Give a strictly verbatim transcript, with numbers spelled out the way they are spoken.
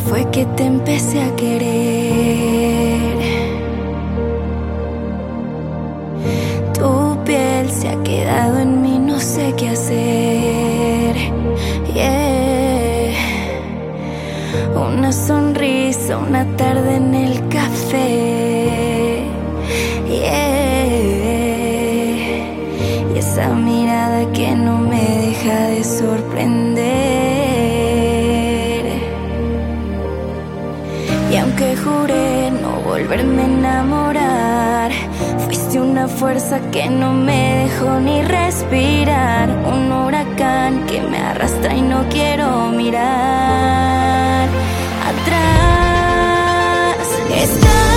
fue que te empecé a querer? Tu piel se ha quedado en mí, no sé qué hacer. Yeah. Una sonrisa, una tarde en el café. Yeah. Y esa mirada que no me deja de sorprender. Y aunque juré no volverme a enamorar, fuiste una fuerza que no me dejó ni respirar. Un huracán que me arrastra y no quiero mirar atrás. Estás